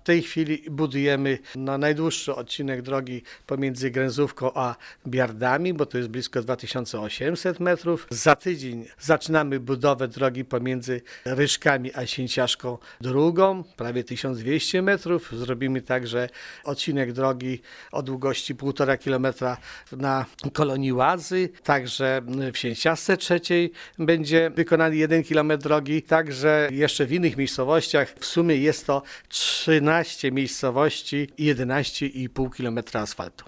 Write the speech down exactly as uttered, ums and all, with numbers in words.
tej chwili budujemy na najdłuższy odcinek drogi pomiędzy Gręzówką a Biardami, bo to jest blisko dwa tysiące osiemset metrów. Za tydzień zaczynamy budowę drogi pomiędzy Ryszkami a Święciaszką drugą, prawie tysiąc dwieście metrów. Zrobimy także odcinek drogi o długości półtora kilometra na kolonii Ładzy, także w Święciaszce trzeciej będzie wykonany jeden kilometr drogi, także jeszcze w innych miejscowościach. W sumie jest to trzynaście miejscowości i jedenaście i pół kilometra asfaltu.